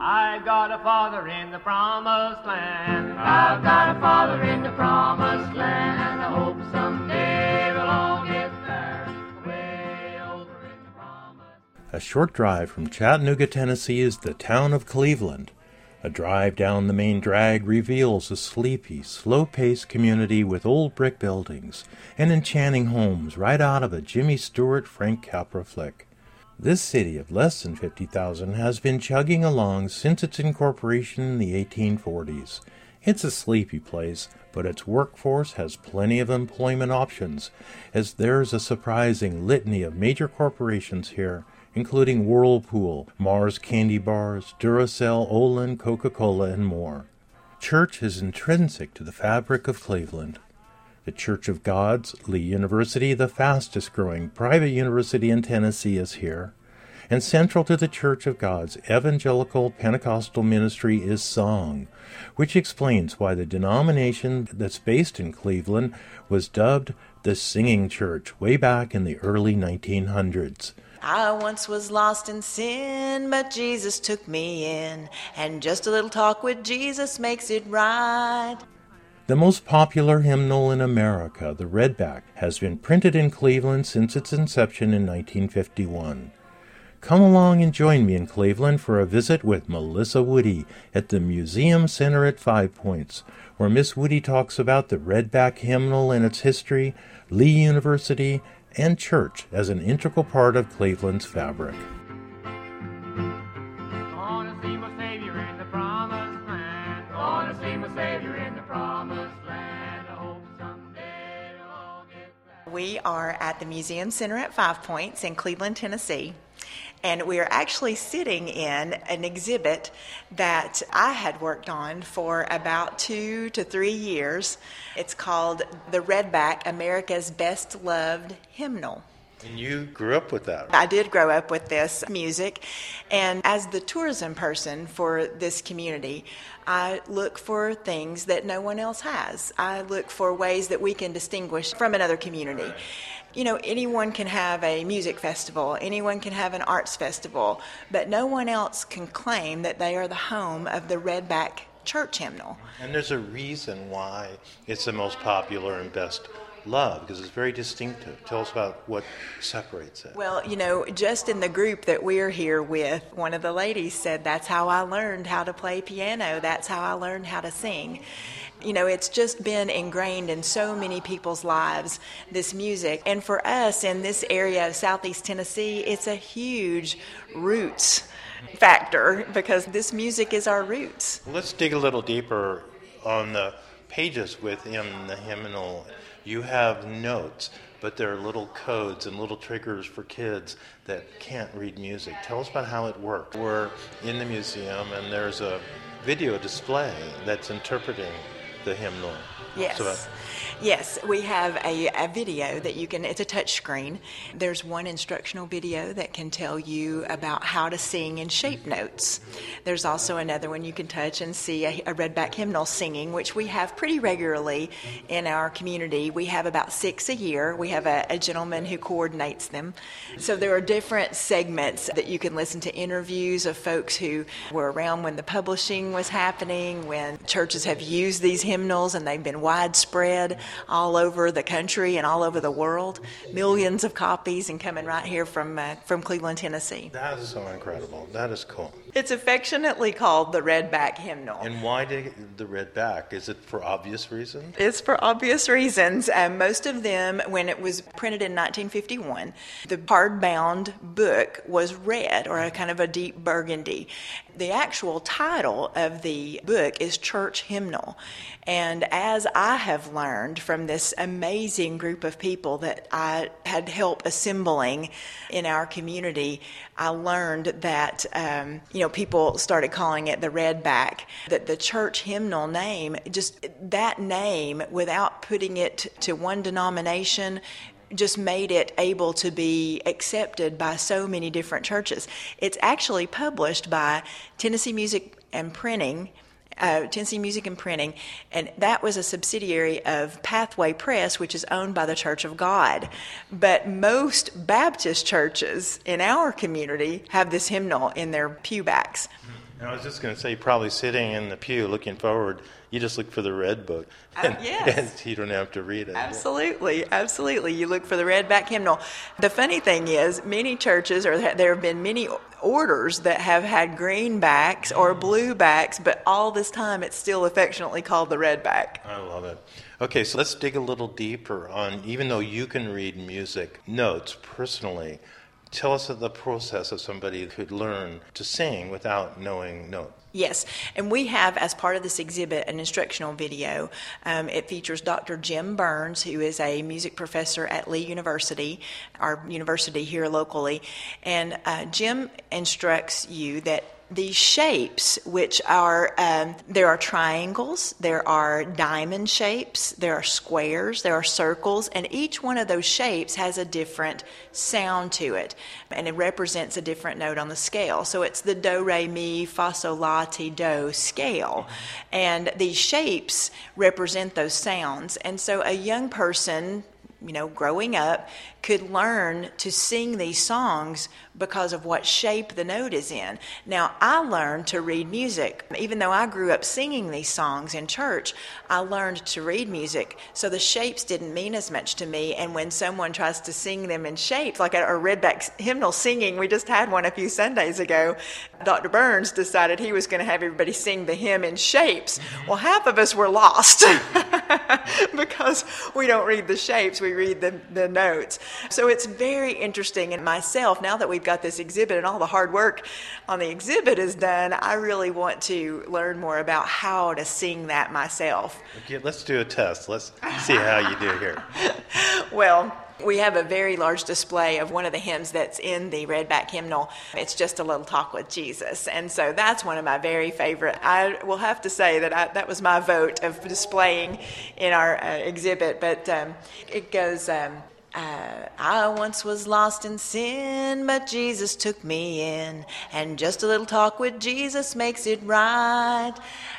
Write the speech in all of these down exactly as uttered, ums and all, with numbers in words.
I got a father in the promised land. I've got a father in the promised land. I hope someday we'll all get there. Way over in the promised. A short drive from Chattanooga, Tennessee is the town of Cleveland. A drive down the main drag reveals a sleepy, slow-paced community with old brick buildings and enchanting homes right out of a Jimmy Stewart, Frank Capra flick. This city of less than fifty thousand has been chugging along since its incorporation in the eighteen forties. It's a sleepy place, but its workforce has plenty of employment options, as there's a surprising litany of major corporations here, including Whirlpool, Mars Candy Bars, Duracell, Olin, Coca-Cola, and more. Church is intrinsic to the fabric of Cleveland. The Church of God's, Lee University, the fastest-growing private university in Tennessee, is here. And central to the Church of God's evangelical Pentecostal ministry is song, which explains why the denomination that's based in Cleveland was dubbed the Singing Church way back in the early nineteen hundreds. I once was lost in sin, but Jesus took me in, and just a little talk with Jesus makes it right. The most popular hymnal in America, the Redback, has been printed in Cleveland since its inception in nineteen fifty-one. Come along and join me in Cleveland for a visit with Melissa Woody at the Museum Center at Five Points, where Miss Woody talks about the Redback hymnal and its history, Lee University, and church as an integral part of Cleveland's fabric. Gonna see my Savior in the promised land. Gonna see my Savior in the promised land. I hope someday we'll all get there. We are at the Museum Center at Five Points in Cleveland, Tennessee. And we are actually sitting in an exhibit that I had worked on for about two to three years. It's called The Redback, America's Best Loved Hymnal. And you grew up with that. I did grow up with this music, and as the tourism person for this community, I look for things that no one else has. I look for ways that we can distinguish from another community. You know, anyone can have a music festival, anyone can have an arts festival, but no one else can claim that they are the home of the Redback Church hymnal. And there's a reason why it's the most popular and best loved, because it's very distinctive. Tell us about what separates it. Well, you know, just in the group that we're here with, one of the ladies said, that's how I learned how to play piano, that's how I learned how to sing. You know, it's just been ingrained in so many people's lives, this music. And for us in this area of Southeast Tennessee, it's a huge roots factor because this music is our roots. Let's dig a little deeper on the pages within the hymnal. You have notes, but there are little codes and little triggers for kids that can't read music. Tell us about how it works. We're in the museum, and there's a video display that's interpreting the hymnal. Yes. So, Yes, we have a, a video that you can, it's a touch screen. There's one instructional video that can tell you about how to sing in shape notes. There's also another one you can touch and see a, a Redback hymnal singing, which we have pretty regularly in our community. We have about six a year. We have a, a gentleman who coordinates them. So there are different segments that you can listen to, interviews of folks who were around when the publishing was happening, when churches have used these hymnals and they've been widespread all over the country and all over the world. Millions of copies and coming right here from uh, from Cleveland, Tennessee. That is so incredible. That is cool. It's affectionately called the Redback hymnal. And why did the Redback? Is it for obvious reasons? It's for obvious reasons. Um, most of them, when it was printed in nineteen fifty-one, the hardbound book was red, or a kind of a deep burgundy. The actual title of the book is Church Hymnal. And as I have learned from this amazing group of people that I had help assembling in our community, I learned that, um, you know, people started calling it the Redback, that the church hymnal name, just that name, without putting it to one denomination, just made it able to be accepted by so many different churches. It's actually published by Tennessee Music and Printing, Uh, Tennessee Music and Printing, and that was a subsidiary of Pathway Press, which is owned by the Church of God. But most Baptist churches in our community have this hymnal in their pewbacks. And I was just going to say, probably sitting in the pew looking forward, you just look for the red book. Uh, yes. And you don't have to read it. Absolutely, absolutely. You look for the red back hymnal. The funny thing is, many churches, or there have been many orders that have had green backs or blue backs, but all this time it's still affectionately called the red back. I love it. Okay, so let's dig a little deeper on, even though you can read music notes personally, tell us of the process of somebody who could learn to sing without knowing notes. Yes, and we have, as part of this exhibit, an instructional video. Um, it features Doctor Jim Burns, who is a music professor at Lee University, our university here locally. And uh, Jim instructs you that these shapes, which are, um, there are triangles, there are diamond shapes, there are squares, there are circles, and each one of those shapes has a different sound to it, and it represents a different note on the scale. So it's the do, re, mi, fa, sol, la, ti, do scale, and these shapes represent those sounds. And so a young person, you know, growing up, could learn to sing these songs because of what shape the note is in. Now, I learned to read music. Even though I grew up singing these songs in church, I learned to read music. So the shapes didn't mean as much to me. And when someone tries to sing them in shapes, like our redback hymnal singing, we just had one a few Sundays ago, Doctor Burns decided he was going to have everybody sing the hymn in shapes. Well, half of us were lost because we don't read the shapes, we read the, the notes. So it's very interesting. And myself, now that we've got this exhibit and all the hard work on the exhibit is done, I really want to learn more about how to sing that myself. Okay, let's do a test. Let's see how you do here. Well, we have a very large display of one of the hymns that's in the redback hymnal. It's Just a Little Talk with Jesus. And so that's one of my very favorite. I will have to say that I, that was my vote of displaying in our uh, exhibit. But um, it goes, um, uh, I once was lost in sin, but Jesus took me in. And just a little talk with Jesus makes it right.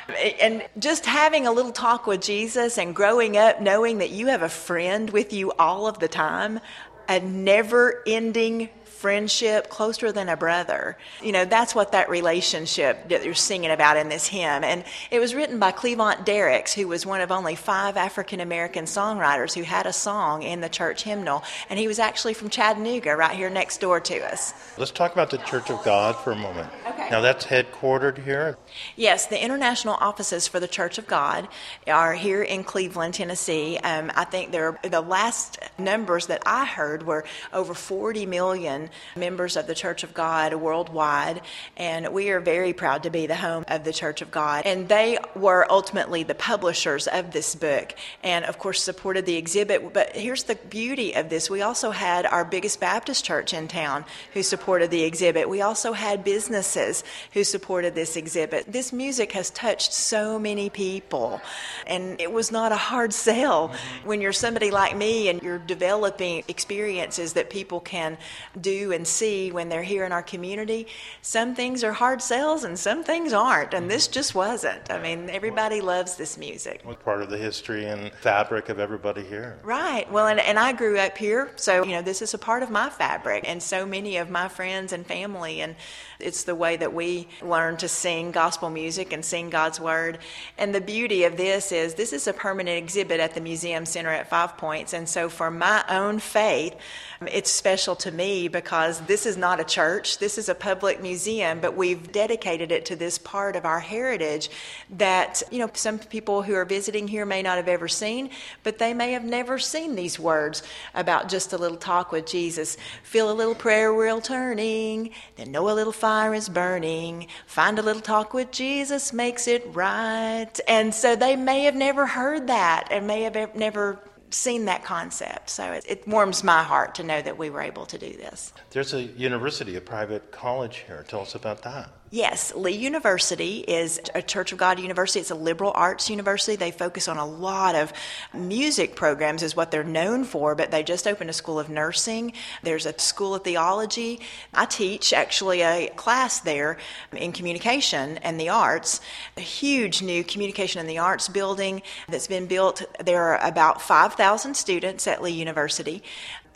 And just having a little talk with Jesus and growing up knowing that you have a friend with you all of the time, a never-ending friendship, closer than a brother. You know, that's what that relationship that you're singing about in this hymn. And it was written by Cleavant Derricks, who was one of only five African-American songwriters who had a song in the church hymnal. And he was actually from Chattanooga, right here next door to us. Let's talk about the Church of God for a moment. Okay. Now, that's headquartered here? Yes, the international offices for the Church of God are here in Cleveland, Tennessee. Um, I think there are, the last numbers that I heard were over forty million members of the Church of God worldwide, and we are very proud to be the home of the Church of God. And they were ultimately the publishers of this book and, of course, supported the exhibit. But here's the beauty of this. We also had our biggest Baptist church in town who supported the exhibit. We also had businesses who supported this exhibit. This music has touched so many people, and it was not a hard sell. When you're somebody like me and you're developing experiences that people can do and see when they're here in our community, some things are hard sells and some things aren't, and this just wasn't. I mean, everybody loves this music. It's part of the history and fabric of everybody here. Right. Well, and, and I grew up here, so, you know, this is a part of my fabric, and so many of my friends and family, and it's the way that we learn to sing gospel music and sing God's Word. And the beauty of this is this is a permanent exhibit at the Museum Center at Five Points, and so for my own faith, it's special to me because this is not a church, this is a public museum, but we've dedicated it to this part of our heritage that, you know, some people who are visiting here may not have ever seen, but they may have never seen these words about just a little talk with Jesus. Feel a little prayer wheel turning, then know a little fire is burning, find a little talk with Jesus makes it right. And so they may have never heard that and may have never seen that concept. So it, it warms my heart to know that we were able to do this. There's a university, a private college here. Tell us about that. Yes, Lee University is a Church of God university. It's a liberal arts university. They focus on a lot of music programs is what they're known for, but they just opened a school of nursing. There's a school of theology. I teach actually a class there in communication and the arts, a huge new communication and the arts building that's been built. There are about five thousand students at Lee University.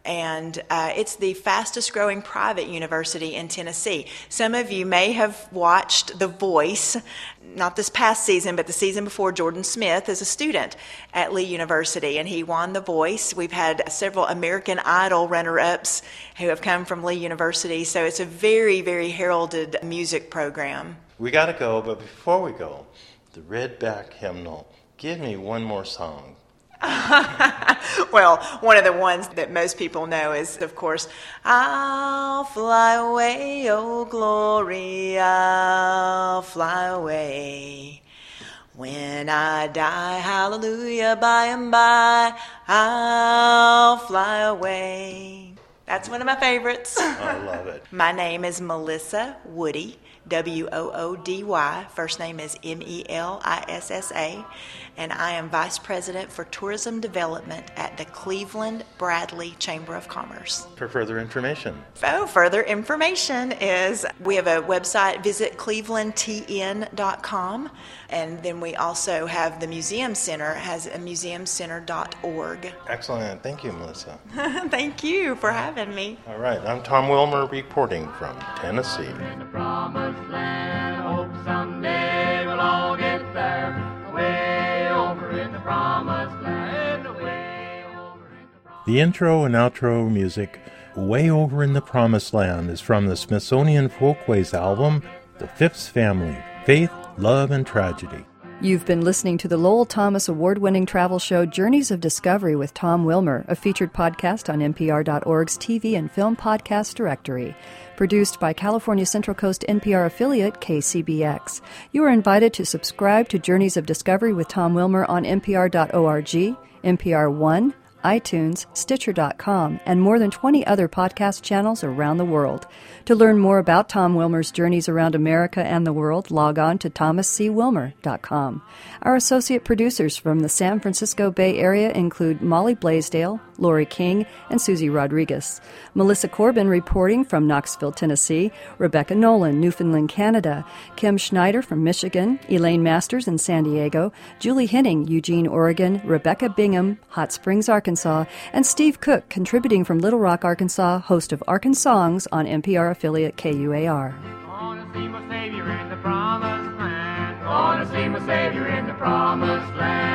and uh, it's the fastest growing private university in Tennessee. Some of you may have watched The Voice, not this past season, but the season before. Jordan Smith is a student at Lee University, and he won The Voice. We've had several American Idol runner-ups who have come from Lee University, so it's a very, very heralded music program. We got to go, but before we go, the Redback Hymnal. Give me one more song. Well, one of the ones that most people know is, of course, I'll fly away, oh glory, I'll fly away. When I die, hallelujah, by and by, I'll fly away. That's one of my favorites. I love it. My name is Melissa Woody, W O O D Y. First name is M E L I S S A. And I am Vice President for Tourism Development at the Cleveland Bradley Chamber of Commerce. For further information. Oh, further information is, we have a website, visit cleveland t n dot com. And then we also have the Museum Center, has a museum center dot org. Excellent. Thank you, Melissa. Thank you for having me. All right. I'm Tom Wilmer reporting from Tennessee. In the promised land, I hope someday we'll all get there. Way over in the promised land, way over in the promised land. The intro and outro music, Way Over in the Promised Land, is from the Smithsonian Folkways album, The Phipps Family, Faith, Love, and Tragedy. You've been listening to the Lowell Thomas award-winning travel show Journeys of Discovery with Tom Wilmer, a featured podcast on N P R dot org's T V and Film Podcast Directory. Produced by California Central Coast N P R affiliate K C B X. You are invited to subscribe to Journeys of Discovery with Tom Wilmer on N P R dot org, N P R One, iTunes, Stitcher dot com, and more than twenty other podcast channels around the world. To learn more about Tom Wilmer's journeys around America and the world, log on to thomas c wilmer dot com. Our associate producers from the San Francisco Bay Area include Molly Blaisdell, Lori King, and Susie Rodriguez. Melissa Corbin reporting from Knoxville, Tennessee, Rebecca Nolan, Newfoundland, Canada, Kim Schneider from Michigan, Elaine Masters in San Diego, Julie Henning, Eugene, Oregon, Rebecca Bingham, Hot Springs, Arkansas, and Steve Cook, contributing from Little Rock, Arkansas, host of Arkansongs on N P R affiliate K U A R. Gonna see my Savior in the promised land. Gonna see my Savior in the promised land.